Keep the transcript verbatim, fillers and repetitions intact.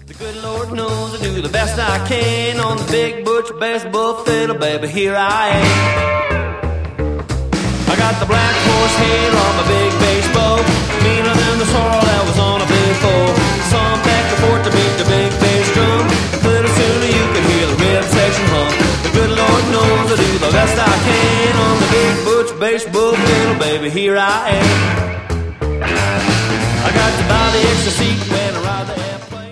The good Lord knows I do the best I can on the big butch bass bull fiddle, baby, here I am. I got the black horse hair on my big bass bow, meaner than the sorrel that was on a big foal. Some back and forth to beat the big bass drum, a little sooner you could hear the rib section hum. The good Lord knows I do the best I can on the big butch bass bull fiddle, baby, here I am. I got to buy the extra seat when I ride the airplane.